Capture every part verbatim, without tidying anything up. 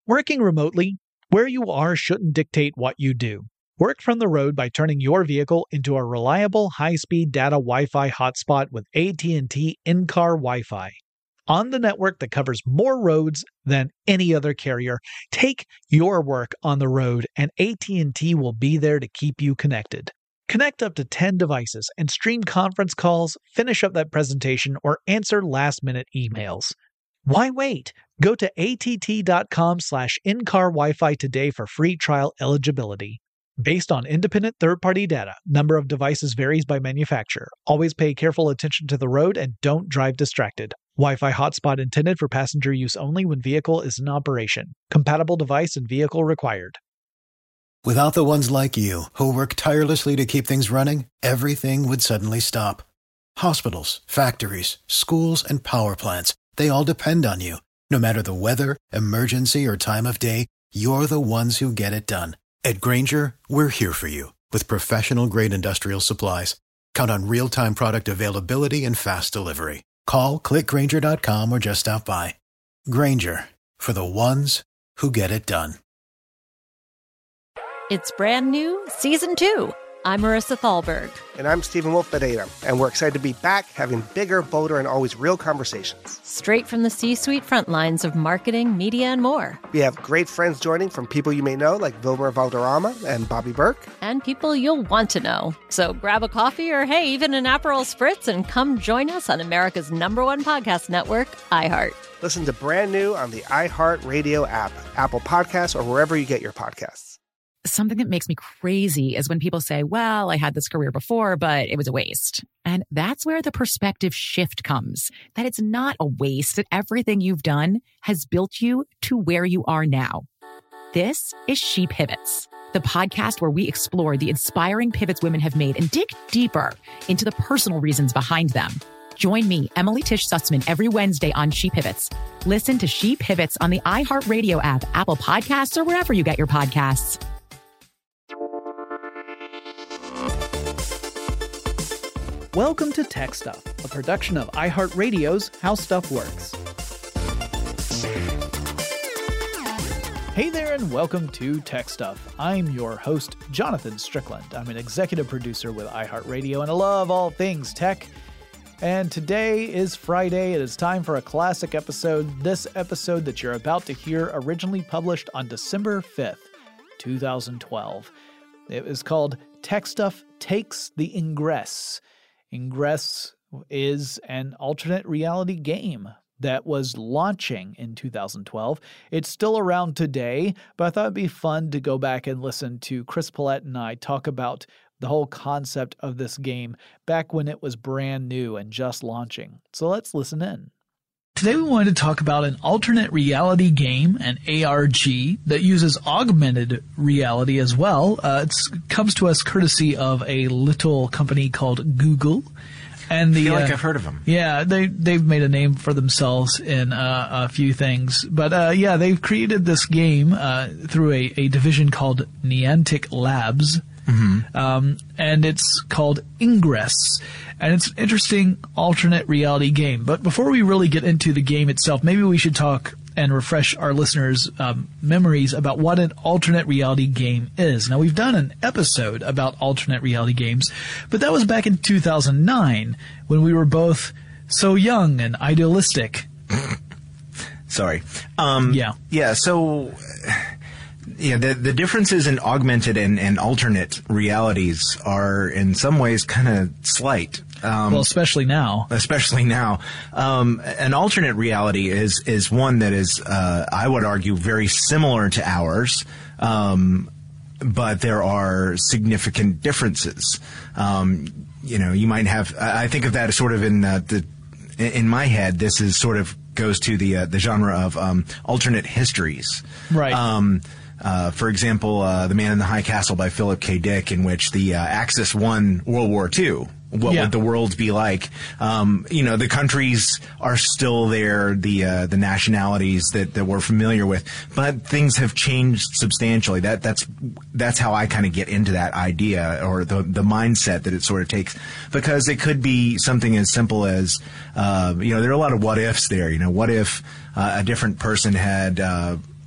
Working remotely, where you are shouldn't dictate what you do. Work from the road by turning your vehicle into a reliable high-speed data Wi-Fi hotspot with A T and T in-car Wi-Fi. On the network that covers more roads than any other carrier, take your work on the road and A T and T will be there to keep you connected. Connect up to ten devices and stream conference calls, finish up that presentation, or answer last-minute emails. Why wait? Go to att.com slash in-car Wi-Fi today for free trial eligibility. Based on independent third-party data, number of devices varies by manufacturer. Always pay careful attention to the road and don't drive distracted. Wi-Fi hotspot intended for passenger use only when vehicle is in operation. Compatible device and vehicle required. Without the ones like you, who work tirelessly to keep things running, everything would suddenly stop. Hospitals, factories, schools, and power plants, they all depend on you. No matter the weather, emergency, or time of day, you're the ones who get it done. At Grainger, we're here for you with professional-grade industrial supplies. Count on real-time product availability and fast delivery. Call, click Grainger dot com, or just stop by. Grainger, for the ones who get it done. It's brand new, Season two. I'm Marissa Thalberg. And I'm Stephen Wolf Bedeta, and we're excited to be back having bigger, bolder, and always real conversations. Straight from the C-suite front lines of marketing, media, and more. We have great friends joining from people you may know, like Vilmer Valderrama and Bobby Burke. And people you'll want to know. So grab a coffee or, hey, even an Aperol Spritz and come join us on America's number one podcast network, iHeart. Listen to Brand New on the iHeart Radio app, Apple Podcasts, or wherever you get your podcasts. Something that makes me crazy is when people say, well, I had this career before, but it was a waste. And that's where the perspective shift comes, that it's not a waste, that everything you've done has built you to where you are now. This is She Pivots, the podcast where we explore the inspiring pivots women have made and dig deeper into the personal reasons behind them. Join me, Emily Tish Sussman, every Wednesday on She Pivots. Listen to She Pivots on the iHeartRadio app, Apple Podcasts, or wherever you get your podcasts. Welcome to Tech Stuff, a production of iHeartRadio's How Stuff Works. Hey there and welcome to Tech Stuff. I'm your host, Jonathan Strickland. I'm an executive producer with iHeartRadio and I love all things tech. And today is Friday. It is time for a classic episode. This episode that you're about to hear originally published on December fifth, twenty twelve. It was called Tech Stuff Takes the Ingress. Ingress is an alternate reality game that was launching in two thousand twelve. It's still around today, but I thought it'd be fun to go back and listen to Chris Pollette and I talk about the whole concept of this game back when it was brand new and just launching. So let's listen in. Today we wanted to talk about an alternate reality game, an A R G, that uses augmented reality as well. Uh, it comes to us courtesy of a little company called Google. And the, I feel like uh, I've heard of them. Yeah, they, they've made a name for themselves in uh, a few things. But uh, yeah, they've created this game uh, through a, a division called Niantic Labs. Mm-hmm. Um, and it's called Ingress. And it's an interesting alternate reality game. But before we really get into the game itself, maybe we should talk and refresh our listeners' um, memories about what an alternate reality game is. Now, we've done an episode about alternate reality games, but that was back in two thousand nine when we were both so young and idealistic. Sorry. Um, yeah. Yeah, so... Yeah, the the differences in augmented and, and alternate realities are in some ways kind of slight. Um, well, especially now. Especially now. Um, an alternate reality is, is one that is, uh, I would argue, very similar to ours, um, but there are significant differences. Um, you know, you might have, I think of that as sort of in uh, the, in my head, this is sort of goes to the, uh, the genre of um, alternate histories. Right. Um, Uh, for example, uh, The Man in the High Castle by Philip K. Dick, in which the uh, Axis won World War Two. What yeah. would the world be like? Um, you know, the countries are still there, the uh, the nationalities that, that we're familiar with, but things have changed substantially. That that's that's how I kind of get into that idea, or the the mindset that it sort of takes, because it could be something as simple as uh, you know, there are a lot of what ifs there. You know, what if uh, a different person had uh,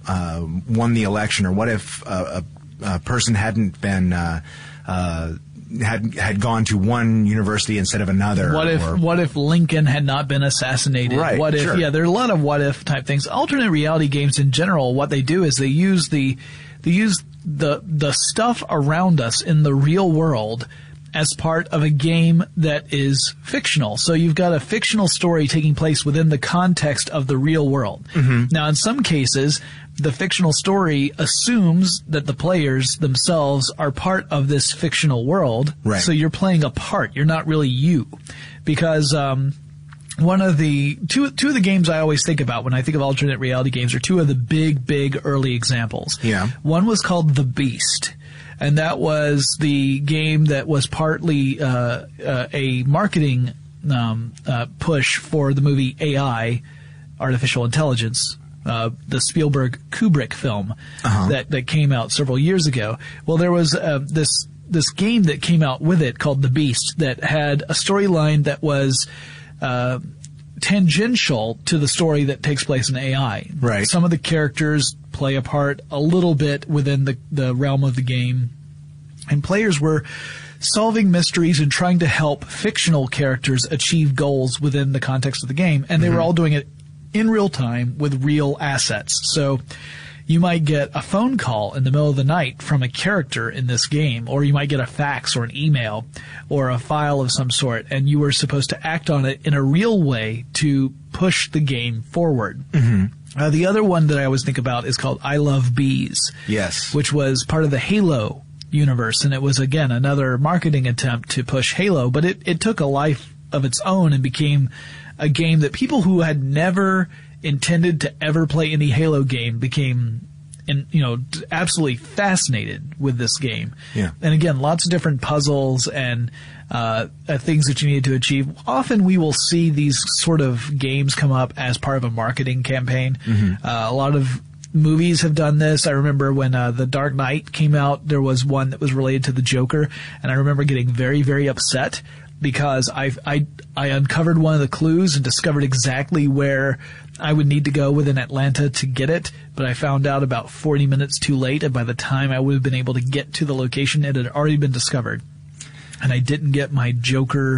uh, won the election, or what if uh, a, a person hadn't been uh, uh, had had gone to one university instead of another. What if or, what if Lincoln had not been assassinated? Right, what if sure. yeah, there are a lot of what if type things. Alternate reality games in general, what they do is they use the they use the the stuff around us in the real world as part of a game that is fictional. So you've got a fictional story taking place within the context of the real world. Mm-hmm. Now, in some cases, the fictional story assumes that the players themselves are part of this fictional world. Right. So you're playing a part. You're not really you. Because um, one of the two two of the games I always think about when I think of alternate reality games are two of the big, big early examples. Yeah. One was called The Beast. And that was the game that was partly uh, uh, a marketing um, uh, push for the movie A I, Artificial Intelligence, uh, the Spielberg Kubrick film uh-huh. that that came out several years ago. Well, there was uh, this this game that came out with it called The Beast that had a storyline that was uh, tangential to the story that takes place in A I. Right. Some of the characters play a part a little bit within the, the realm of the game. And players were solving mysteries and trying to help fictional characters achieve goals within the context of the game. And they mm-hmm. were all doing it in real time with real assets. So you might get a phone call in the middle of the night from a character in this game, or you might get a fax or an email or a file of some sort, and you were supposed to act on it in a real way to push the game forward. Mm-hmm. Uh, the other one that I always think about is called I Love Bees. Yes. Which was part of the Halo universe, and it was, again, another marketing attempt to push Halo, but it, it took a life of its own and became a game that people who had never intended to ever play any Halo game became, in, you know, absolutely fascinated with this game. Yeah. And again, lots of different puzzles and uh, uh, things that you needed to achieve. Often we will see these sort of games come up as part of a marketing campaign. Mm-hmm. Uh, a lot of movies have done this. I remember when uh, The Dark Knight came out, there was one that was related to the Joker, and I remember getting very, very upset because I I I uncovered one of the clues and discovered exactly where I would need to go within Atlanta to get it, but I found out about forty minutes too late, and by the time I would have been able to get to the location, it had already been discovered. And I didn't get my Joker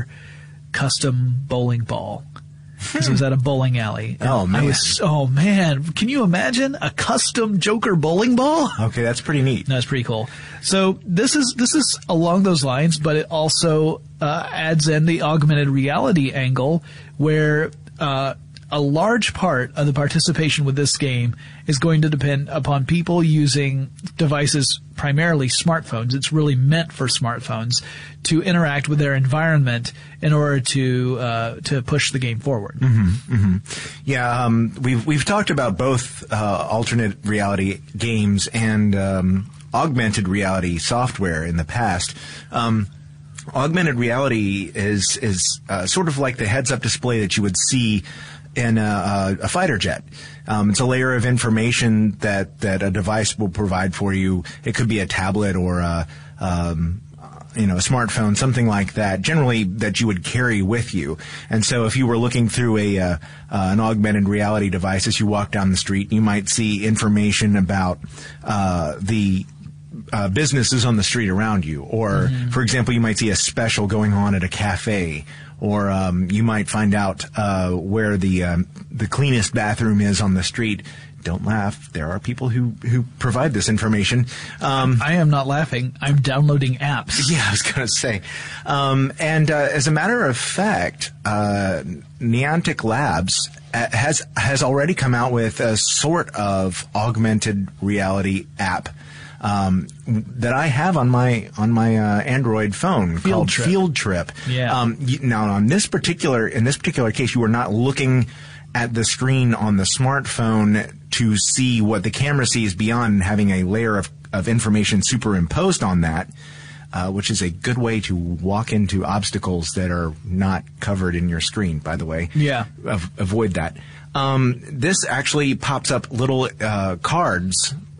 custom bowling ball because it was at a bowling alley. And oh, man. I was, oh, man. Can you imagine a custom Joker bowling ball? Okay, that's pretty neat. That's pretty cool. So this is this is along those lines, but it also uh, adds in the augmented reality angle where uh, a large part of the participation with this game is going to depend upon people using devices, primarily smartphones. It's really meant for smartphones to interact with their environment in order to uh, to push the game forward. Mm-hmm, mm-hmm. Yeah, um, we've we've talked about both uh, alternate reality games and um, augmented reality software in the past. Um, augmented reality is is uh, sort of like the heads-up display that you would see in a, a fighter jet. Um, it's a layer of information that, that a device will provide for you. It could be a tablet or a, um, you know, a smartphone, something like that, generally that you would carry with you. And so if you were looking through a, uh, uh, an augmented reality device as you walk down the street, you might see information about, uh, the, Uh, businesses on the street around you, or mm-hmm. for example, you might see a special going on at a cafe, or um, you might find out uh, where the um, the cleanest bathroom is on the street. Don't laugh. There are people who, who provide this information. Um, I am not laughing. I'm downloading apps. Yeah, I was going to say. Um, and uh, as a matter of fact, uh, Niantic Labs has has already come out with a sort of augmented reality app Um, that I have on my on my uh, Android phone Field called Trip. Field Trip. Yeah. Um, y- now, on this particular in this particular case, you are not looking at the screen on the smartphone to see what the camera sees beyond having a layer of of information superimposed on that, uh, which is a good way to walk into obstacles that are not covered in your screen. By the way, yeah, Av- avoid that. Um, this actually pops up little uh, cards.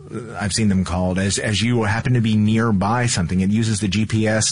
I've seen them called, as as you happen to be nearby something. It uses the G P S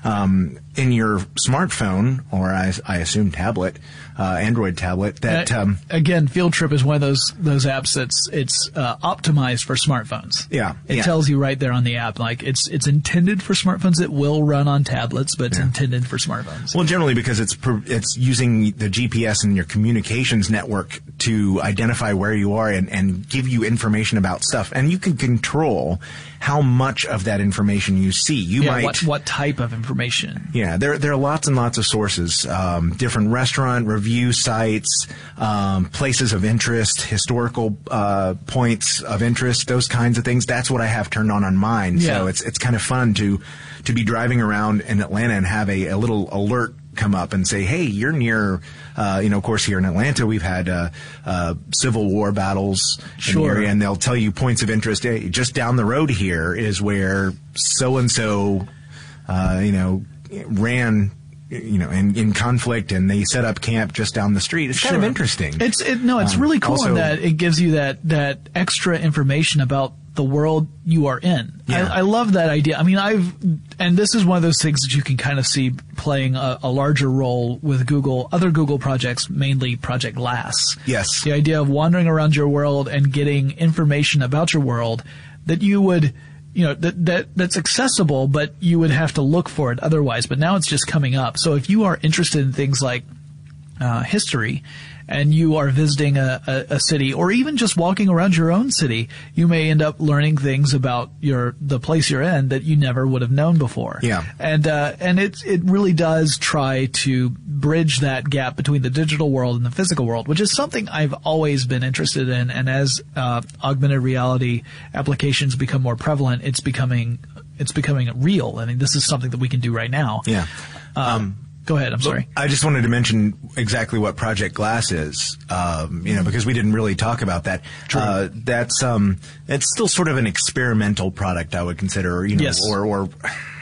um, in your smartphone, or I, I assume tablet, uh, Android tablet. That uh, um, again, Field Trip is one of those those apps that's it's uh, optimized for smartphones. Yeah, it yeah. tells you right there on the app, like it's it's intended for smartphones. It will run on tablets, but it's Yeah. intended for smartphones. Well, generally because it's pr- it's using the G P S and your communications network to identify where you are and, and give you information about stuff, and you can control how much of that information you see. You yeah, might what what type of information? Yeah, there there are lots and lots of sources, um, different restaurant review sites, um, places of interest, historical uh, points of interest, those kinds of things. That's what I have turned on on mine. Yeah. So it's it's kind of fun to to be driving around in Atlanta and have a, a little alert come up and say, hey, you're near, uh, you know, of course, here in Atlanta, we've had uh, uh, Civil War battles Sure. in the area, and they'll tell you points of interest. Hey, just down the road here is where so-and-so, uh, you know, ran, you know, in, in conflict, and they set up camp just down the street. It's kind of Sure. interesting. It's it, no, it's Um, really cool also- in that it gives you that that extra information about the world you are in. Yeah. I, I love that idea. I mean, I've and this is one of those things that you can kind of see playing a, a larger role with Google, other Google projects, mainly Project Glass. Yes. The idea of wandering around your world and getting information about your world that you would, you know, that, that that's accessible, but you would have to look for it otherwise. But now it's just coming up. So if you are interested in things like uh, history, and you are visiting a, a, a city, or even just walking around your own city, you may end up learning things about your the place you're in that you never would have known before. Yeah. And uh, and it it really does try to bridge that gap between the digital world and the physical world, which is something I've always been interested in. And as uh, augmented reality applications become more prevalent, it's becoming it's becoming real. I mean, this is something that we can do right now. Yeah. Um, Go ahead. I'm sorry. I just wanted to mention exactly what Project Glass is, um, you know, because we didn't really talk about that. True. Uh, that's um, it's still sort of an experimental product, I would consider, you know, Yes. or, or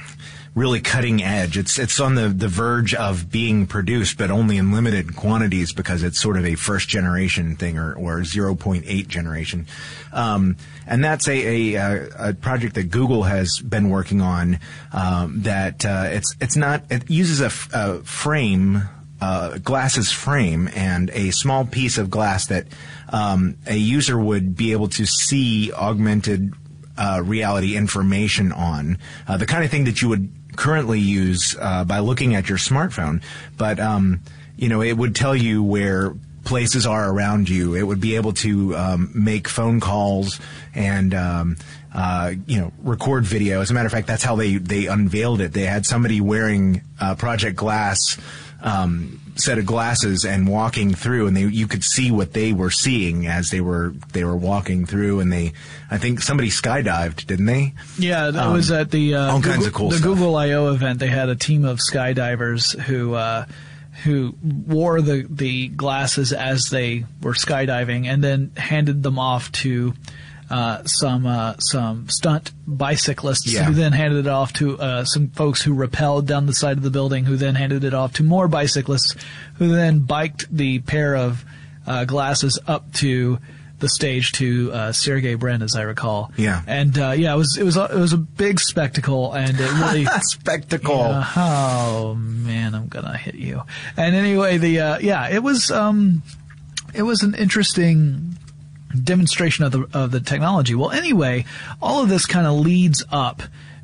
really cutting edge. It's it's on the, the verge of being produced, but only in limited quantities because it's sort of a first generation thing, or, or zero point eight generation. Um, and that's a, a, a project that Google has been working on. Um, that uh, it's it's not it uses a, f- a frame, uh, glass's frame, and a small piece of glass that um, a user would be able to see augmented uh, reality information on, uh, the kind of thing that you would currently use uh, by looking at your smartphone. But um, you know, it would tell you where places are around you. It would be able to um, make phone calls and um, uh, you know, record video. As a matter of fact, that's how they they unveiled it. They had somebody wearing uh, Project Glass um, set of glasses and walking through, and they you could see what they were seeing as they were they were walking through. And they, I think somebody skydived, didn't they? Yeah, that Um, was at the uh, all Google, kinds of cool the stuff. Google I O event. They had a team of skydivers who uh, who wore the the glasses as they were skydiving, and then handed them off to uh, some uh, some stunt bicyclists, Yeah. who then handed it off to uh, some folks who rappelled down the side of the building, who then handed it off to more bicyclists, who then biked the pair of uh, glasses up to the stage to uh, Sergey Brin, as I recall. Yeah. And uh, yeah, it was it was a, it was a big spectacle, and it really Spectacle. Yeah, oh man, I'm gonna hit you. And anyway, the uh, yeah, it was um, it was an interesting demonstration of the of the technology. Well, anyway, all of this kind of leads up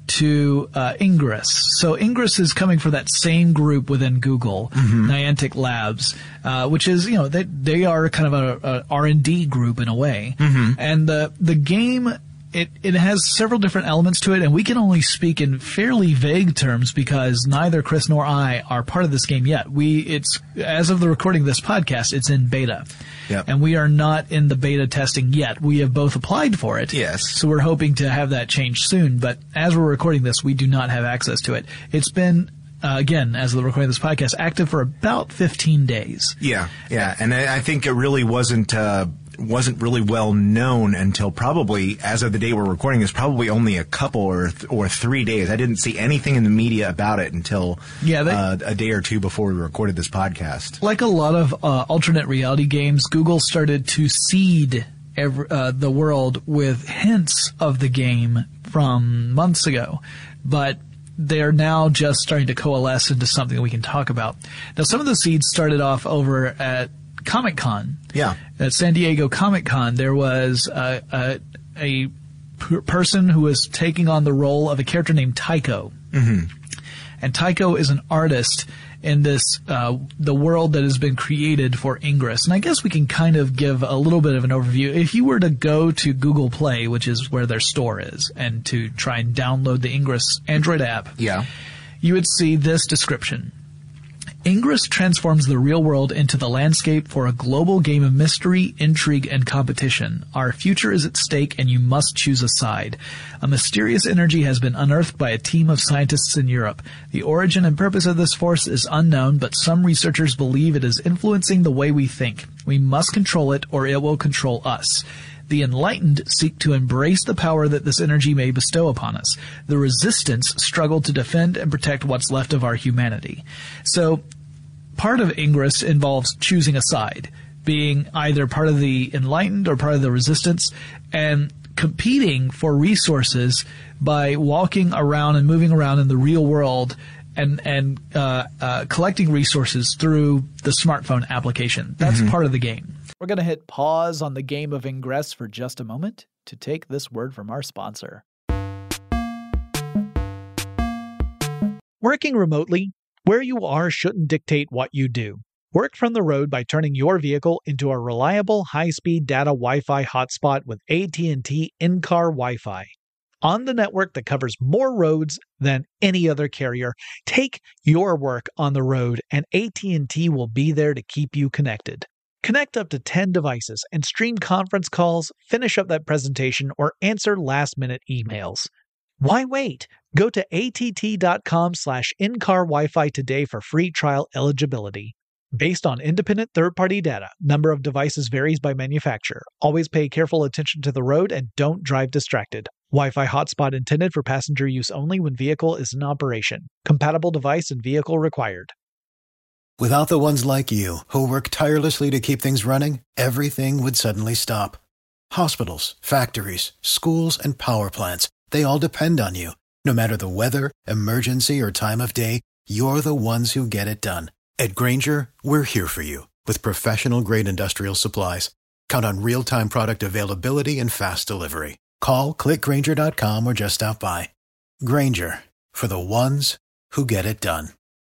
to uh, Ingress. So Ingress is coming for that same group within Google, Niantic Labs, uh, which is, you know, they they are kind of a, a R and D group in a way. And the the game, it it has several different elements to it, and we can only speak in fairly vague terms because neither Chris nor I are part of this game yet. We it's as of the recording of this podcast, it's in beta. Yep. And we are not in the beta testing yet. We have both applied for it. Yes. So we're hoping to have that change soon. But as we're recording this, we do not have access to it. It's been, uh, again, as of the recording of this podcast, active for about fifteen days. Yeah, yeah, and I, I think it really wasn't uh, wasn't really well known until probably, as of the day we're recording, is probably only a couple or th- or three days. I didn't see anything in the media about it until Yeah, they- uh, a day or two before we recorded this podcast. Like a lot of uh, alternate reality games, Google started to seed every, uh, the world with hints of the game from months ago, but they're now just starting to coalesce into something that we can talk about. Now, some of the seeds started off over at Comic-Con. Yeah. At San Diego Comic-Con, there was a, a, a p- person who was taking on the role of a character named Tycho. Mm-hmm. And Tycho is an artist in this, uh, the world that has been created for Ingress. And I guess we can kind of give a little bit of an overview. If you were to go to Google Play, which is where their store is, and to try and download the Ingress Android app, yeah, you would see this description. Ingress transforms the real world into the landscape for a global game of mystery, intrigue, and competition. Our future is at stake, and you must choose a side. A mysterious energy has been unearthed by a team of scientists in Europe. The origin and purpose of this force is unknown, but some researchers believe it is influencing the way we think. We must control it, or it will control us. The enlightened seek to embrace the power that this energy may bestow upon us. The resistance struggle to defend and protect what's left of our humanity. So, part of Ingress involves choosing a side, being either part of the enlightened or part of the resistance, and competing for resources by walking around and moving around in the real world and and uh, uh, collecting resources through the smartphone application. That's mm-hmm. part of the game. We're going to hit pause on the game of Ingress for just a moment to take this word from our sponsor. Working remotely, where you are shouldn't dictate what you do. Work from the road by turning your vehicle into a reliable high-speed data Wi-Fi hotspot with A T and T in-car Wi-Fi. On the network that covers more roads than any other carrier, take your work on the road and A T and T will be there to keep you connected. Connect up to ten devices and stream conference calls, finish up that presentation, or answer last-minute emails. Why wait? Go to att.com slash in-car Wi-Fi today for free trial eligibility. Based on independent third-party data, number of devices varies by manufacturer. Always pay careful attention to the road and don't drive distracted. Wi-Fi hotspot intended for passenger use only when vehicle is in operation. Compatible device and vehicle required. Without the ones like you, who work tirelessly to keep things running, everything would suddenly stop. Hospitals, factories, schools, and power plants, they all depend on you. No matter the weather, emergency, or time of day, you're the ones who get it done. At Grainger, we're here for you with professional-grade industrial supplies. Count on real-time product availability and fast delivery. Call, click Grainger dot com, or just stop by. Grainger, for the ones who get it done.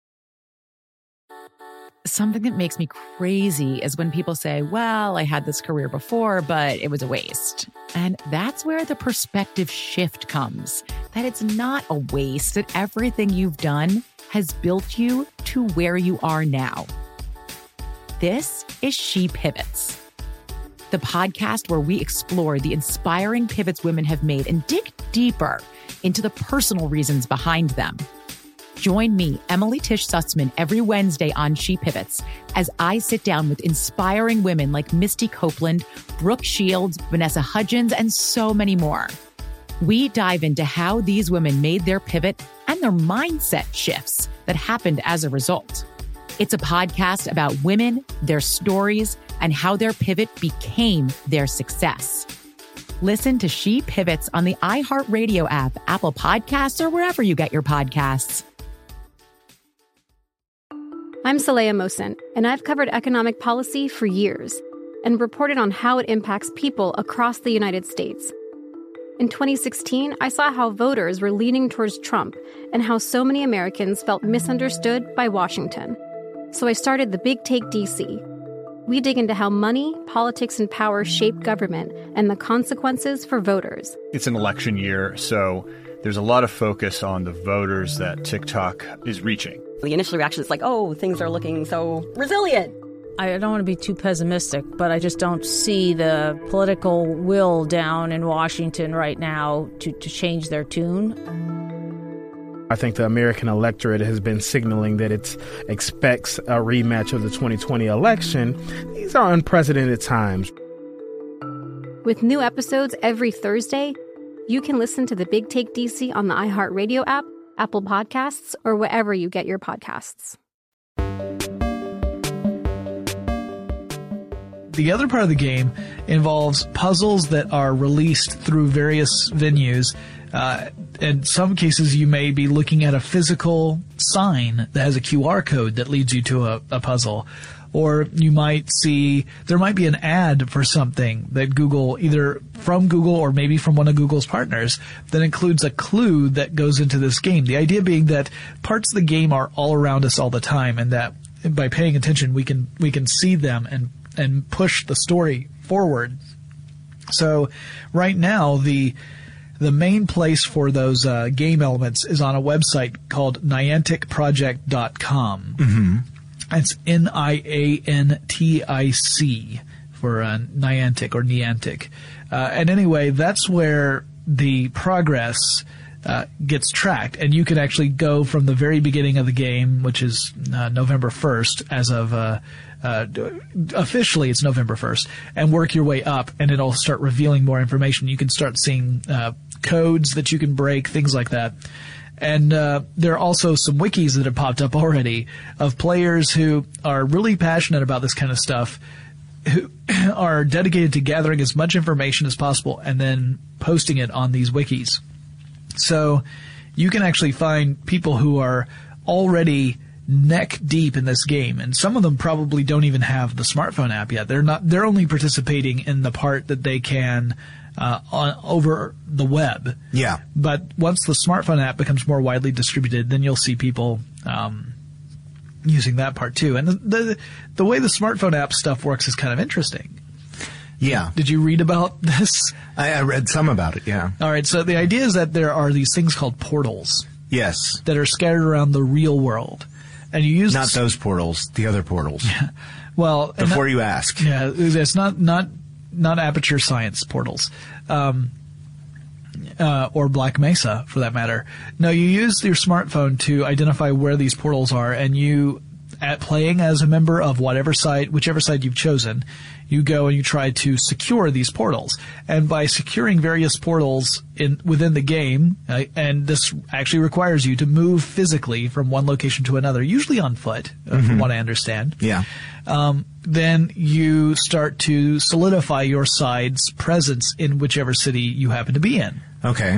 Something that makes me crazy is when people say, well, I had this career before, but it was a waste. And that's where the perspective shift comes, that it's not a waste, that everything you've done has built you to where you are now. This is She Pivots, the podcast where we explore the inspiring pivots women have made and dig deeper into the personal reasons behind them. Join me, Emily Tish Sussman, every Wednesday on She Pivots as I sit down with inspiring women like Misty Copeland, Brooke Shields, Vanessa Hudgens, and so many more. We dive into how these women made their pivot and their mindset shifts that happened as a result. It's a podcast about women, their stories, and how their pivot became their success. Listen to She Pivots on the iHeartRadio app, Apple Podcasts, or wherever you get your podcasts. I'm Saleha Mohsen, and I've covered economic policy for years and reported on how it impacts people across the United States. In twenty sixteen, I saw how voters were leaning towards Trump and how so many Americans felt misunderstood by Washington. So I started the Big Take D C. We dig into how money, politics, and power shape government and the consequences for voters. It's an election year, so there's a lot of focus on the voters that TikTok is reaching. The initial reaction is like, oh, things are looking so resilient. I don't want to be too pessimistic, but I just don't see the political will down in Washington right now to, to change their tune. I think the American electorate has been signaling that it expects a rematch of the twenty twenty election. These are unprecedented times. With new episodes every Thursday, you can listen to the Big Take D C on the iHeartRadio app, Apple Podcasts, or wherever you get your podcasts. the other part of the game involves puzzles that are released through various venues. Uh, in some cases, you may be looking at a physical sign that has a Q R code that leads you to a, a puzzle. Or you might see, there might be an ad for something that Google, either from Google or maybe from one of Google's partners, that includes a clue that goes into this game. The idea being that parts of the game are all around us all the time, and that by paying attention, we can, we can see them and, and push the story forward. So right now, the, the main place for those, uh, game elements is on a website called Niantic Project dot com. Mm-hmm. It's N I A N T I C for uh, Niantic or Niantic. Uh, and anyway, that's where the progress uh, gets tracked. And you can actually go from the very beginning of the game, which is uh, November first, as of uh, uh, officially it's November first, and work your way up, and it'll start revealing more information. You can start seeing uh, codes that you can break, things like that. And uh, there are also some wikis that have popped up already of players who are really passionate about this kind of stuff, who are dedicated to gathering as much information as possible and then posting it on these wikis. So you can actually find people who are already neck deep in this game, and some of them probably don't even have the smartphone app yet. They're not. They're only participating in the part that they can uh, on over the web. Yeah. But once the smartphone app becomes more widely distributed, then you'll see people um, using that part too. And the, the the way the smartphone app stuff works is kind of interesting. Yeah. Did you read about this? I, I read some about it, yeah. All right, so the idea is that there are these things called portals. Yes. That are scattered around the real world. And you use Not those portals, the other portals. Yeah. Well, before that, you ask. Yeah, it's not not not Aperture Science portals. Um Uh, or Black Mesa, for that matter. No, you use your smartphone to identify where these portals are, and you, at playing as a member of whatever side, whichever side you've chosen, you go and you try to secure these portals. And by securing various portals in within the game, uh, and this actually requires you to move physically from one location to another, usually on foot, uh, mm-hmm. from what I understand. Yeah. Um, then you start to solidify your side's presence in whichever city you happen to be in. Okay.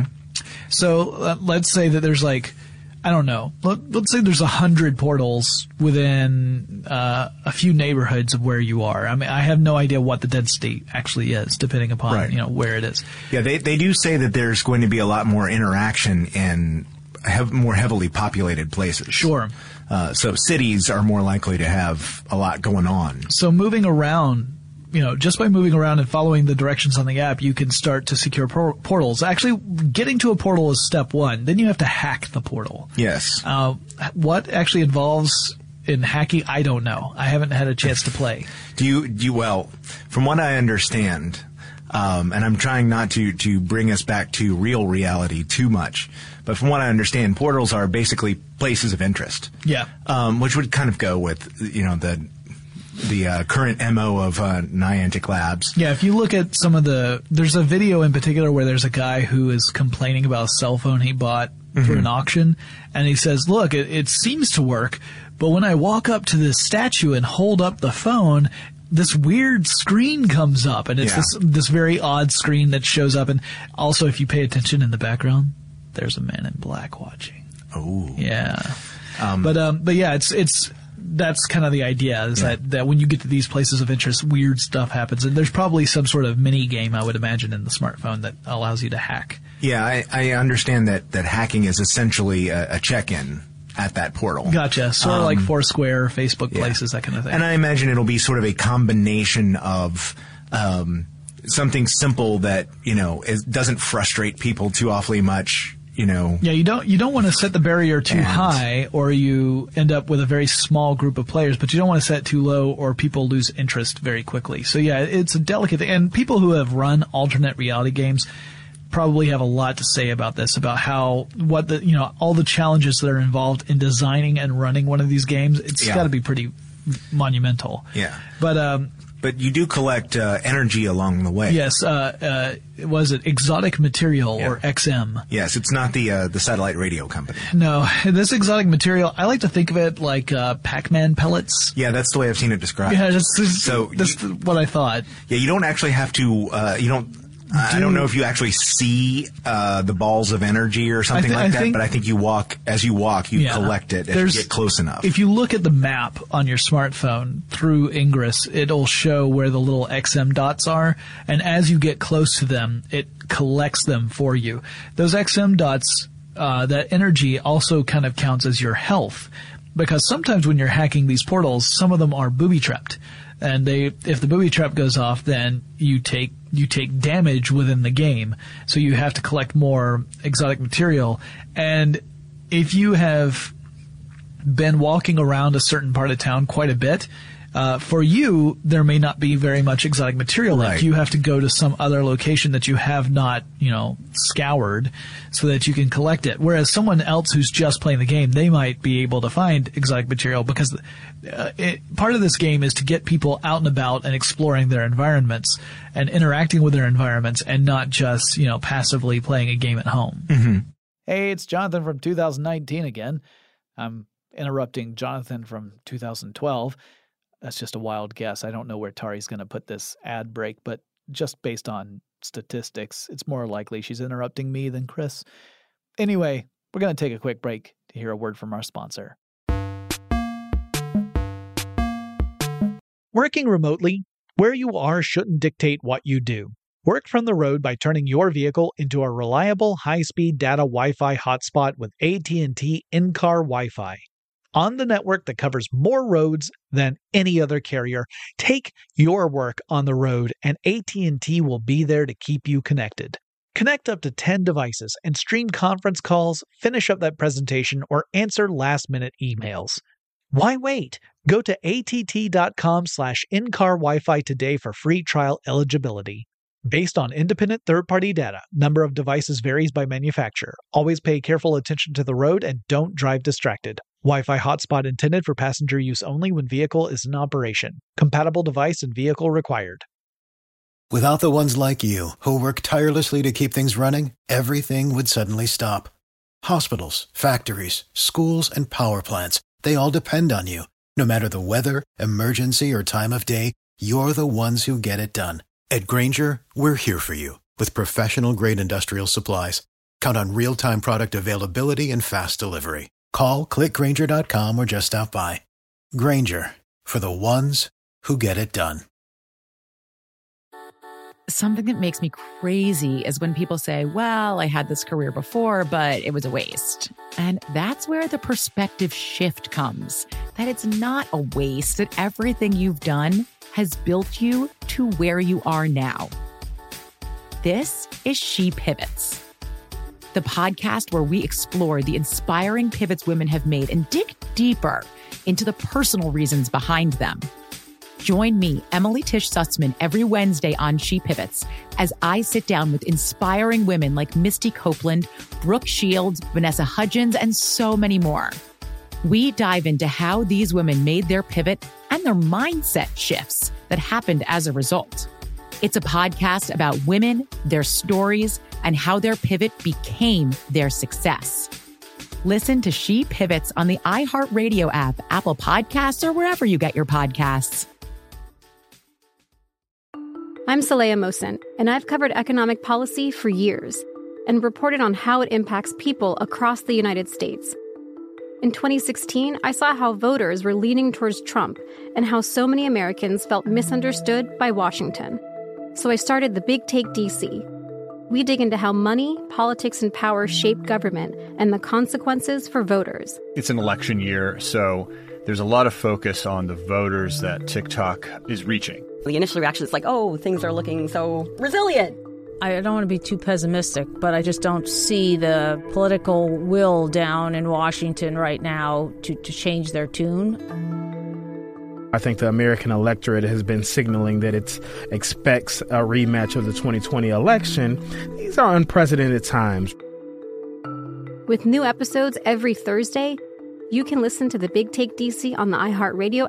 So uh, let's say that there's like, I don't know, let, let's say there's a hundred portals within uh, a few neighborhoods of where you are. I mean, I have no idea what the density actually is, depending upon, right. you know, where it is. Yeah, they they do say that there's going to be a lot more interaction in have more heavily populated places. Sure. Uh, so cities are more likely to have a lot going on. So moving around, you know, just by moving around and following the directions on the app, you can start to secure por- portals. Actually, getting to a portal is step one. Then you have to hack the portal. Yes. Uh, what actually involves in hacking, I don't know. I haven't had a chance to play. Do you, do you, well, from what I understand, um, and I'm trying not to, to bring us back to real reality too much, but from what I understand, portals are basically places of interest. Yeah. Um, which would kind of go with, you know, the, the uh, current M O of uh, Niantic Labs. Yeah, if you look at some of the... There's a video in particular where there's a guy who is complaining about a cell phone he bought mm-hmm. through an auction, and he says, look, it, it seems to work, but when I walk up to this statue and hold up the phone, this weird screen comes up, and it's yeah. this this very odd screen that shows up, and also if you pay attention in the background, there's a man in black watching. Oh. Yeah. Um, but um, but yeah, it's it's... That's kind of the idea, is yeah. that, that when you get to these places of interest, weird stuff happens. And there's probably some sort of mini game, I would imagine, in the smartphone that allows you to hack. Yeah, I, I understand that, that hacking is essentially a, a check-in at that portal. Gotcha. Sort um, of like Foursquare, Facebook yeah. Places, that kind of thing. And I imagine it'll be sort of a combination of um, something simple that, you know, is, doesn't frustrate people too awfully much. You know. Yeah, you don't you don't want to set the barrier too and, high, or you end up with a very small group of players. But you don't want to set it too low, or people lose interest very quickly. So yeah, it's a delicate thing. And people who have run alternate reality games probably have a lot to say about this, about how what the you know all the challenges that are involved in designing and running one of these games. It's yeah. got to be pretty monumental. Yeah. But um, But you do collect uh, energy along the way. Yes. Uh, uh, was it Exotic Material yeah. or X M? Yes, it's not the uh, the satellite radio company. No, this Exotic Material, I like to think of it like uh, Pac-Man pellets. Yeah, that's the way I've seen it described. Yeah, that's, that's, so that's you, what I thought. Yeah, you don't actually have to. Uh, you don't. I don't know if you actually see uh, the balls of energy or something th- like I that, think, but I think you walk, as you walk, you yeah, collect it as you get close enough. If you look at the map on your smartphone through Ingress, it'll show where the little X M dots are, and as you get close to them, it collects them for you. Those X M dots, uh, that energy also kind of counts as your health, because sometimes when you're hacking these portals, some of them are booby-trapped. And they, if the booby trap goes off, then you take you take damage within the game. So you have to collect more exotic material. And if you have been walking around a certain part of town quite a bit, uh, for you, there may not be very much exotic material left. Right. You have to go to some other location that you have not, you know, scoured so that you can collect it. Whereas someone else who's just playing the game, they might be able to find exotic material because uh, it, part of this game is to get people out and about and exploring their environments and interacting with their environments and not just, you know, passively playing a game at home. Mm-hmm. Hey, it's Jonathan from two thousand nineteen again. I'm interrupting Jonathan from two thousand twelve. That's just a wild guess. I don't know where Tari's going to put this ad break, but just based on statistics, it's more likely she's interrupting me than Chris. Anyway, we're going to take a quick break to hear a word from our sponsor. Working remotely, where you are shouldn't dictate what you do. Work from the road by turning your vehicle into a reliable high-speed data Wi-Fi hotspot with A T and T in-car Wi-Fi. On the network that covers more roads than any other carrier, take your work on the road and A T and T will be there to keep you connected. Connect up to ten devices and stream conference calls, finish up that presentation, or answer last-minute emails. Why wait? Go to att.com slash in-car Wi-Fi today for free trial eligibility. Based on independent third-party data, number of devices varies by manufacturer. Always pay careful attention to the road and don't drive distracted. Wi-Fi hotspot intended for passenger use only when vehicle is in operation. Compatible device and vehicle required. Without the ones like you, who work tirelessly to keep things running, everything would suddenly stop. Hospitals, factories, schools, and power plants, they all depend on you. No matter the weather, emergency, or time of day, you're the ones who get it done. At Grainger, we're here for you with professional-grade industrial supplies. Count on real-time product availability and fast delivery. Call, click Grainger dot com, or just stop by. Grainger, for the ones who get it done. Something that makes me crazy is when people say, well, I had this career before, but it was a waste. And that's where the perspective shift comes, that it's not a waste, that everything you've done has built you to where you are now. This is She Pivots, the podcast where we explore the inspiring pivots women have made and dig deeper into the personal reasons behind them. Join me, Emily Tish Sussman, every Wednesday on She Pivots as I sit down with inspiring women like Misty Copeland, Brooke Shields, Vanessa Hudgens, and so many more. We dive into how these women made their pivot and their mindset shifts that happened as a result. It's a podcast about women, their stories, and how their pivot became their success. Listen to She Pivots on the iHeartRadio app, Apple Podcasts, or wherever you get your podcasts. I'm Saleha Mohsin, and I've covered economic policy for years and reported on how it impacts people across the United States. In twenty sixteen, I saw how voters were leaning towards Trump and how so many Americans felt misunderstood by Washington. So I started the Big Take D C. We dig into how money, politics, and power shape government and the consequences for voters. It's an election year, so there's a lot of focus on the voters that TikTok is reaching. The initial reaction is like, oh, things are looking so resilient. I don't want to be too pessimistic, but I just don't see the political will down in Washington right now to, to change their tune. I think the American electorate has been signaling that it expects a rematch of the twenty twenty election. These are unprecedented times. With new episodes every Thursday, you can listen to the Big Take D C on the iHeartRadio app,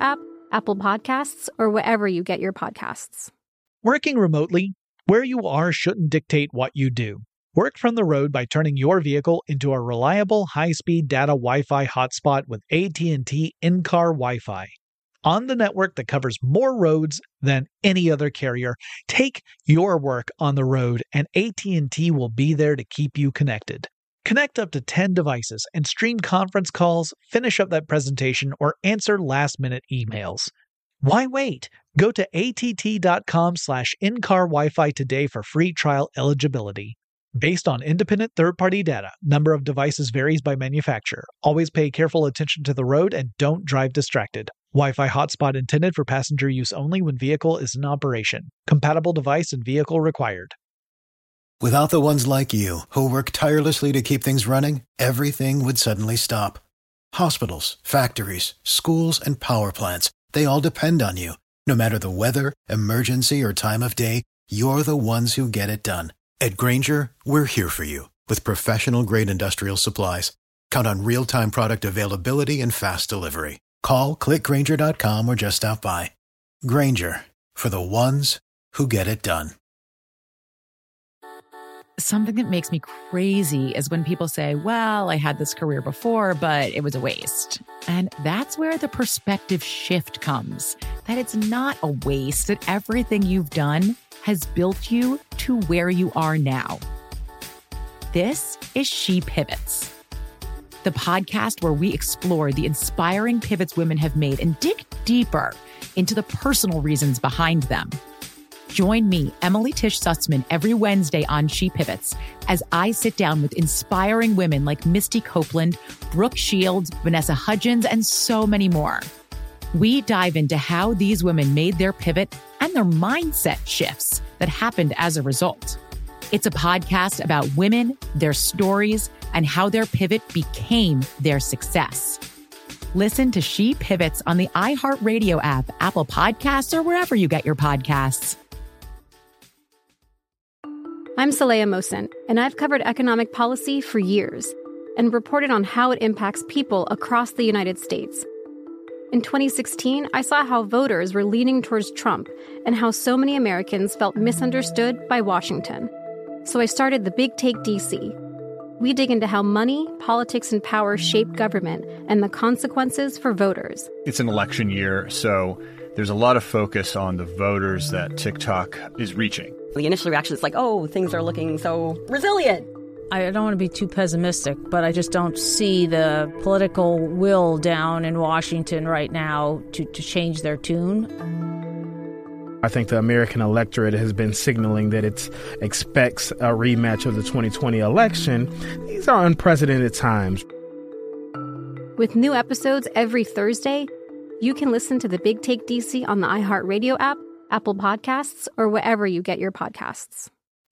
Apple Podcasts, or wherever you get your podcasts. Working remotely, where you are shouldn't dictate what you do. Work from the road by turning your vehicle into a reliable, high-speed data Wi-Fi hotspot with A T and T in-car Wi-Fi. On the network that covers more roads than any other carrier, take your work on the road and A T and T will be there to keep you connected. Connect up to ten devices and stream conference calls, finish up that presentation, or answer last-minute emails. Why wait? Go to att.com slash in-car Wi-Fi today for free trial eligibility. Based on independent third-party data, number of devices varies by manufacturer. Always pay careful attention to the road and don't drive distracted. Wi-Fi hotspot intended for passenger use only when vehicle is in operation. Compatible device and vehicle required. Without the ones like you, who work tirelessly to keep things running, everything would suddenly stop. Hospitals, factories, schools, and power plants, they all depend on you. No matter the weather, emergency, or time of day, you're the ones who get it done. At Grainger, we're here for you with professional-grade industrial supplies. Count on real-time product availability and fast delivery. Call, click Grainger dot com, or just stop by. Grainger, for the ones who get it done. Something that makes me crazy is when people say, well, I had this career before, but it was a waste. And that's where the perspective shift comes, that it's not a waste, that everything you've done has built you to where you are now. This is She Pivots, the podcast where we explore the inspiring pivots women have made and dig deeper into the personal reasons behind them. Join me, Emily Tish Sussman, every Wednesday on She Pivots as I sit down with inspiring women like Misty Copeland, Brooke Shields, Vanessa Hudgens, and so many more. We dive into how these women made their pivot and their mindset shifts that happened as a result. It's a podcast about women, their stories, and how their pivot became their success. Listen to She Pivots on the iHeartRadio app, Apple Podcasts, or wherever you get your podcasts. I'm Saleha Mohsin, and I've covered economic policy for years and reported on how it impacts people across the United States. In twenty sixteen, I saw how voters were leaning towards Trump and how so many Americans felt misunderstood by Washington. So I started the Big Take D C. We dig into how money, politics, and power shape government and the consequences for voters. It's an election year, so there's a lot of focus on the voters that TikTok is reaching. The initial reaction is like, oh, things are looking so resilient. I don't want to be too pessimistic, but I just don't see the political will down in Washington right now to, to change their tune. I think the American electorate has been signaling that it expects a rematch of the twenty twenty election. These are unprecedented times. With new episodes every Thursday, you can listen to the Big Take D C on the iHeartRadio app, Apple Podcasts, or wherever you get your podcasts.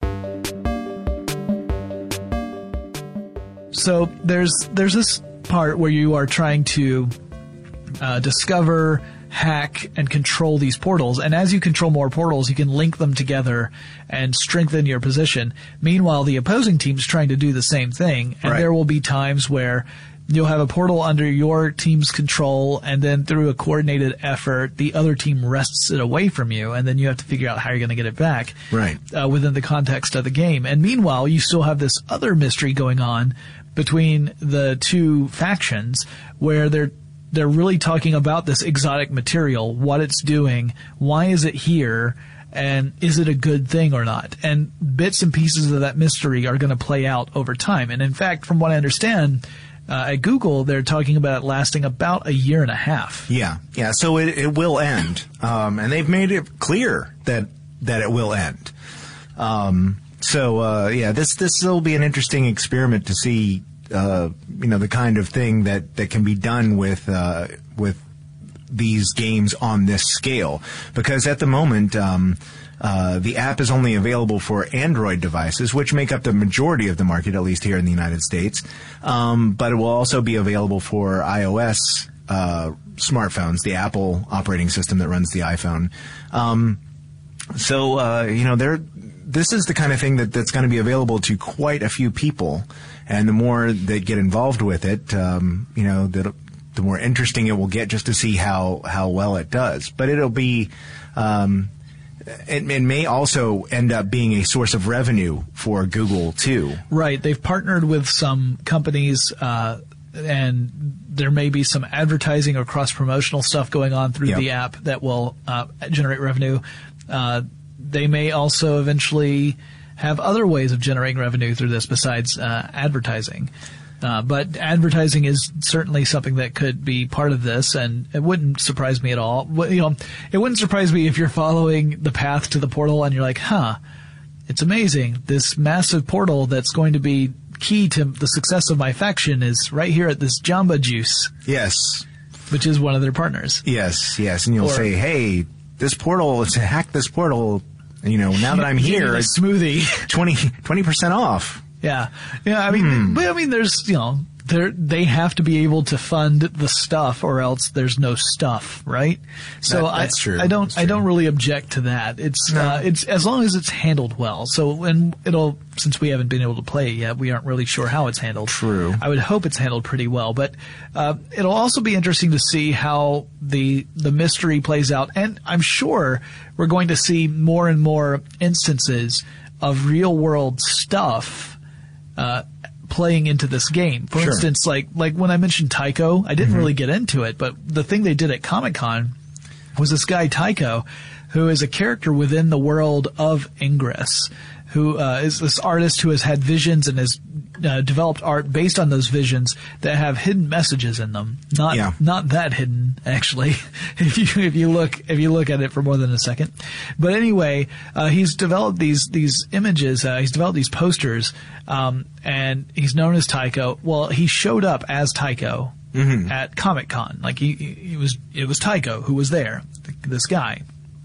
So there's there's this part where you are trying to uh, discover, hack, and control these portals. And as you control more portals, you can link them together and strengthen your position. Meanwhile, the opposing team's trying to do the same thing. And right. There will be times where you'll have a portal under your team's control, and then through a coordinated effort, the other team wrests it away from you, and then you have to figure out how you're going to get it back right. uh, within the context of the game. And meanwhile, you still have this other mystery going on between the two factions where they're they're really talking about this exotic material, what it's doing, why is it here, and is it a good thing or not? And bits and pieces of that mystery are going to play out over time. And in fact, from what I understand, Uh, at Google, they're talking about it lasting about a year and a half. Yeah, yeah. So it, it will end, um, and they've made it clear that that it will end. Um, so uh, yeah, this this will be an interesting experiment to see, uh, you know, the kind of thing that, that can be done with uh, with these games on this scale. Because at the moment, um, Uh, the app is only available for Android devices, which make up the majority of the market, at least here in the United States. Um, but it will also be available for iOS uh, smartphones, the Apple operating system that runs the iPhone. Um, so, uh, you know, there, this is the kind of thing that, that's going to be available to quite a few people. And the more that get involved with it, um, you know, that the more interesting it will get just to see how, how well it does. But it'll be, um, it, it may also end up being a source of revenue for Google too. Right. They've partnered with some companies, uh, and there may be some advertising or cross-promotional stuff going on through Yep. the app that will uh, generate revenue. Uh, they may also eventually have other ways of generating revenue through this besides uh, advertising. Uh, but advertising is certainly something that could be part of this, and it wouldn't surprise me at all. Well, you know, it wouldn't surprise me if you're following the path to the portal and you're like, huh, it's amazing. This massive portal that's going to be key to the success of my faction is right here at this Jamba Juice. Yes. Which is one of their partners. Yes, yes. And you'll Or- say, hey, this portal, to hack this portal, you know, now that I'm Give me here, the it's smoothie. twenty percent off. Yeah. Yeah, I mean, Hmm. but I mean, there's, you know, they they have to be able to fund the stuff or else there's no stuff, right? So That- that's I, true. I don't, That's I don't really object to that. It's, No. uh, it's, as long as it's handled well. So, and it'll, since we haven't been able to play it yet, we aren't really sure how it's handled. True. I would hope it's handled pretty well, but, uh, it'll also be interesting to see how the, the mystery plays out. And I'm sure we're going to see more and more instances of real world stuff, uh, playing into this game. For Sure. instance, like like when I mentioned Tycho, I didn't Mhm. really get into it, but the thing they did at Comic-Con was this guy Tycho, who is a character within the world of Ingress, who uh, is this artist who has had visions and has uh, developed art based on those visions that have hidden messages in them. Not Yeah. not that hidden, actually. if you if you look if you look at it for more than a second. But anyway, uh, he's developed these these images. Uh, he's developed these posters, um, and he's known as Tycho. Well, he showed up as Tycho Mhm. at Comic-Con. Like he, he was it was Tycho who was there. This guy,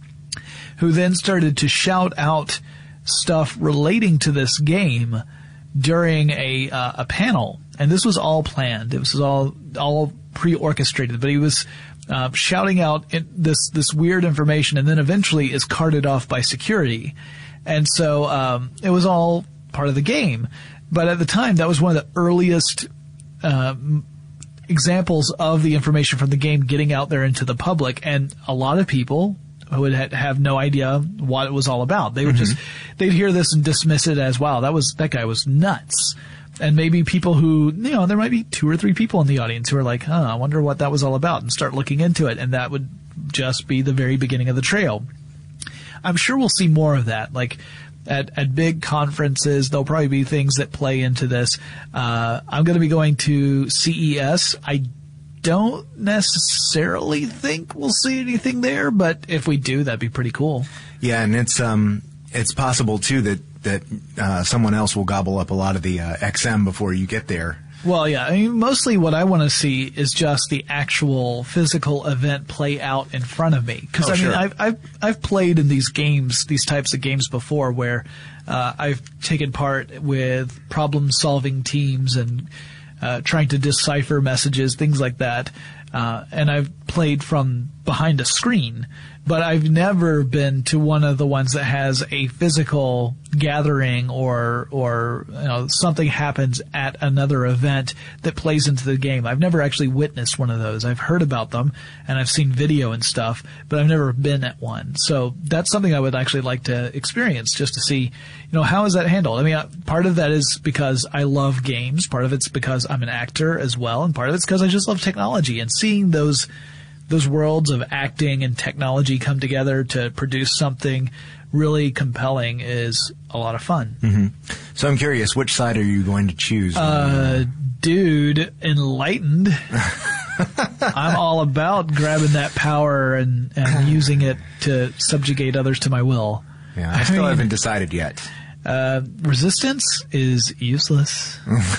who then started to shout out stuff relating to this game during a uh, a panel, and this was all planned. It was all all pre-orchestrated. But he was uh, shouting out in this this weird information, and then eventually is carted off by security, and so um, it was all part of the game. But at the time, that was one of the earliest uh, examples of the information from the game getting out there into the public, and a lot of people who would ha- have no idea what it was all about. They would Mhm. just, they'd hear this and dismiss it as, wow, that was, that guy was nuts. And maybe people who, you know, there might be two or three people in the audience who are like, huh, I wonder what that was all about, and start looking into it. And that would just be the very beginning of the trail. I'm sure we'll see more of that. Like, At, at big conferences, there'll probably be things that play into this. Uh, I'm going to be going to C E S. I don't necessarily think we'll see anything there, but if we do, that'd be pretty cool. Yeah, and it's um it's possible too that that uh, someone else will gobble up a lot of the uh, X M before you get there. Well, yeah, I mean, mostly what I want to see is just the actual physical event play out in front of me. Because Oh, I mean, sure. I've, I've I've played in these games, these types of games before, where uh, I've taken part with problem-solving teams and uh, trying to decipher messages, things like that. Uh, and I've played from behind a screen, but I've never been to one of the ones that has a physical gathering or or you know something happens at another event that plays into the game. I've never actually witnessed one of those. I've heard about them and I've seen video and stuff, but I've never been at one. So that's something I would actually like to experience, just to see, you know, how is that handled? I mean, uh, part of that is because I love games, part of it's because I'm an actor as well, and part of it's because I just love technology, and seeing those those worlds of acting and technology come together to produce something really compelling is a lot of fun. Mm-hmm. So I'm curious, which side are you going to choose? Uh, dude, enlightened. I'm all about grabbing that power and, and using it to subjugate others to my will. yeah, I, I still mean- haven't decided yet. Uh, resistance is useless.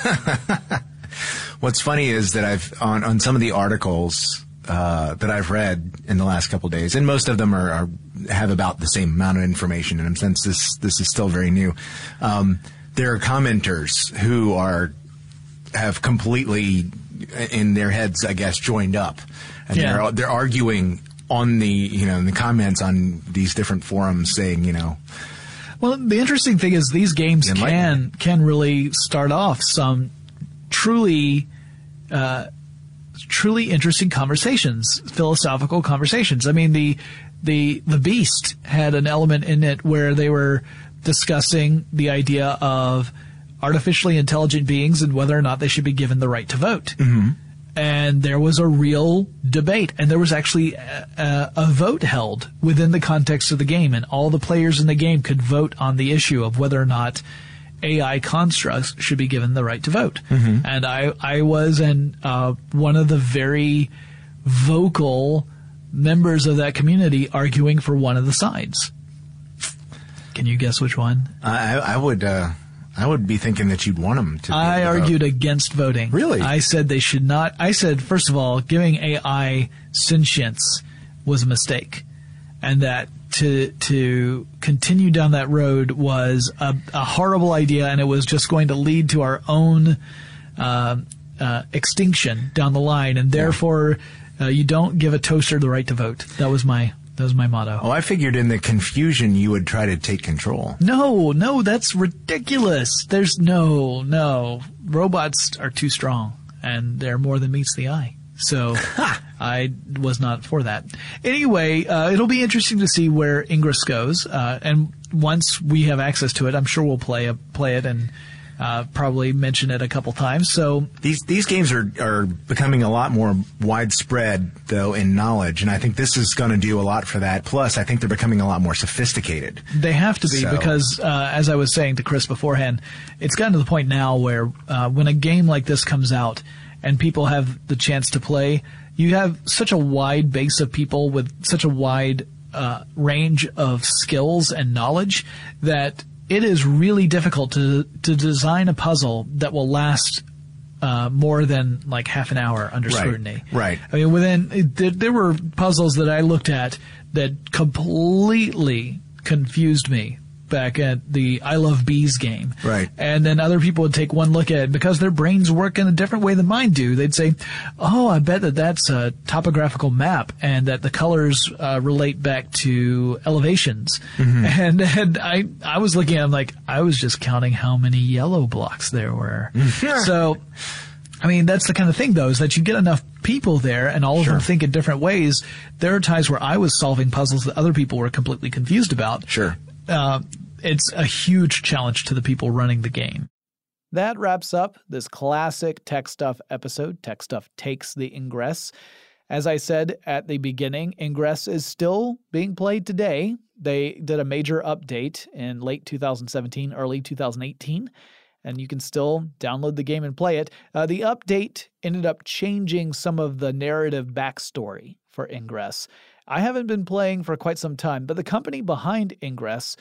What's funny is that I've on on some of the articles uh, that I've read in the last couple of days, and most of them are, are have about the same amount of information. And since this this is still very new, um, there are commenters who are have completely in their heads, I guess, joined up, and Yeah. they're they're arguing on the you know in the comments on these different forums, saying you know. Well, the interesting thing is these games can can really start off some truly uh, truly interesting conversations, philosophical conversations. I mean, the the the Beast had an element in it where they were discussing the idea of artificially intelligent beings and whether or not they should be given the right to vote. Mm-hmm. And there was a real debate, and there was actually a, a, a vote held within the context of the game, and all the players in the game could vote on the issue of whether or not A I constructs should be given the right to vote. Mm-hmm. And I, I was an, uh, one of the very vocal members of that community arguing for one of the sides. Can you guess which one? I, I would, uh, I would be thinking that you'd want them to. I argued against voting. Really? I said they should not. I said, first of all, giving A I sentience was a mistake, and that to to continue down that road was a, a horrible idea, and it was just going to lead to our own uh, uh, extinction down the line, and therefore uh, you don't give a toaster the right to vote. That was my that was my motto. Oh, I figured in the confusion you would try to take control. No, no, that's ridiculous. There's no, no. Robots are too strong, and they're more than meets the eye. So I was not for that. Anyway, uh, it'll be interesting to see where Ingress goes. Uh, and once we have access to it, I'm sure we'll play a, play it and uh, probably mention it a couple times. So these these games are, are becoming a lot more widespread, though, in knowledge. And I think this is going to do a lot for that. Plus, I think they're becoming a lot more sophisticated. They have to be so. because, uh, as I was saying to Chris beforehand, it's gotten to the point now where uh, when a game like this comes out, and people have the chance to play, you have such a wide base of people with such a wide uh, range of skills and knowledge that it is really difficult to to design a puzzle that will last uh, more than like half an hour under right. scrutiny. Right. I mean, within there, there were puzzles that I looked at that completely confused me back at the I Love Bees game. Right. And then other people would take one look at it because their brains work in a different way than mine do. They'd say, oh, I bet that that's a topographical map and that the colors uh, relate back to elevations. Mm-hmm. And, and I, I was looking at it, I'm like, I was just counting how many yellow blocks there were. So, I mean, that's the kind of thing, though, is that you get enough people there and all of sure. them think in different ways. There are times where I was solving puzzles that other people were completely confused about. Sure. Uh, it's a huge challenge to the people running the game. That wraps up this classic Tech Stuff episode. Tech Stuff takes the Ingress. As I said at the beginning, Ingress is still being played today. They did a major update in late two thousand seventeen, early two thousand eighteen, and you can still download the game and play it. Uh, the update ended up changing some of the narrative backstory for Ingress. I haven't been playing for quite some time, but the company behind Ingress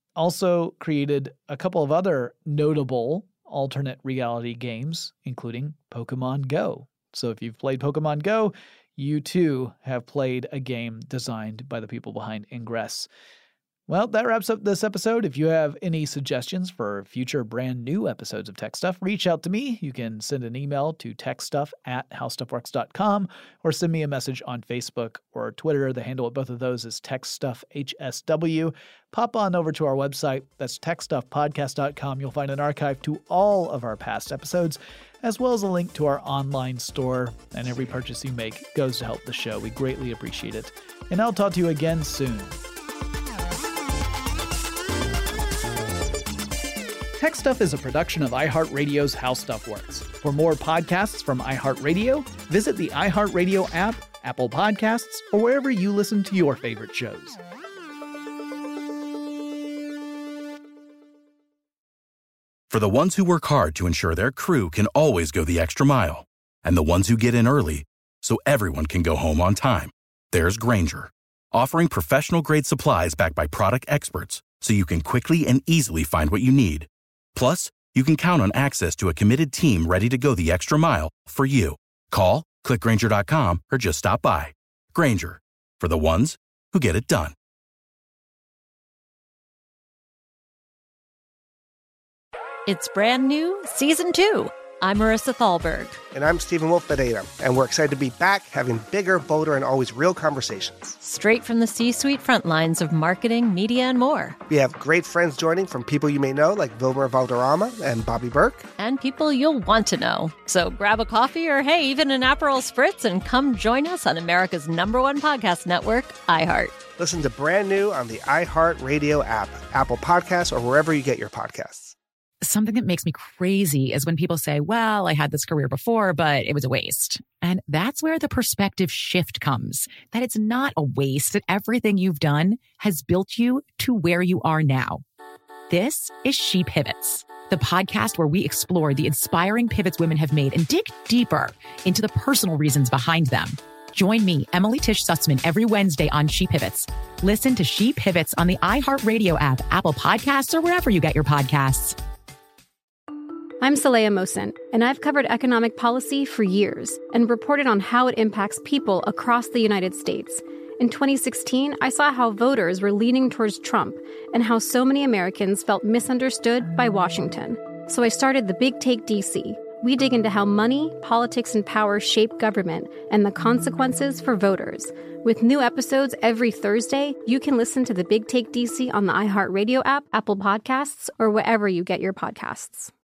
also created a couple of other notable alternate reality games, including Pokemon Go. So if you've played Pokemon Go, you too have played a game designed by the people behind Ingress. Well, that wraps up this episode. If you have any suggestions for future brand new episodes of Tech Stuff, reach out to me. You can send an email to techstuff at howstuffworks dot com or send me a message on Facebook or Twitter. The handle at both of those is TechStuffHSW. Pop on over to our website. That's tech stuff podcast dot com. You'll find an archive to all of our past episodes, as well as a link to our online store. And every purchase you make goes to help the show. We greatly appreciate it. And I'll talk to you again soon. Tech Stuff is a production of iHeartRadio's How Stuff Works. For more podcasts from iHeartRadio, visit the iHeartRadio app, Apple Podcasts, or wherever you listen to your favorite shows. For the ones who work hard to ensure their crew can always go the extra mile, and the ones who get in early so everyone can go home on time, there's Grainger, offering professional-grade supplies backed by product experts so you can quickly and easily find what you need. Plus, you can count on access to a committed team ready to go the extra mile for you. Call, click Grainger dot com, or just stop by. Grainger, for the ones who get it done. It's brand new Season two. I'm Marissa Thalberg. And I'm Stephen Wolf Pereira, and we're excited to be back having bigger, bolder, and always real conversations. Straight from the C-suite front lines of marketing, media, and more. We have great friends joining from people you may know, like Wilmer Valderrama and Bobby Burke. And people you'll want to know. So grab a coffee or, hey, even an Aperol Spritz and come join us on America's number one podcast network, iHeart. Listen to Brand New on the iHeart Radio app, Apple Podcasts, or wherever you get your podcasts. Something that makes me crazy is when people say, well, I had this career before, but it was a waste. And that's where the perspective shift comes, that it's not a waste, that everything you've done has built you to where you are now. This is She Pivots, the podcast where we explore the inspiring pivots women have made and dig deeper into the personal reasons behind them. Join me, Emily Tish Sussman, every Wednesday on She Pivots. Listen to She Pivots on the iHeartRadio app, Apple Podcasts, or wherever you get your podcasts. I'm Saleha Mohsin, and I've covered economic policy for years and reported on how it impacts people across the United States. In twenty sixteen, I saw how voters were leaning towards Trump and how so many Americans felt misunderstood by Washington. So I started The Big Take D C. We dig into how money, politics, and power shape government and the consequences for voters. With new episodes every Thursday, you can listen to The Big Take D C on the iHeartRadio app, Apple Podcasts, or wherever you get your podcasts.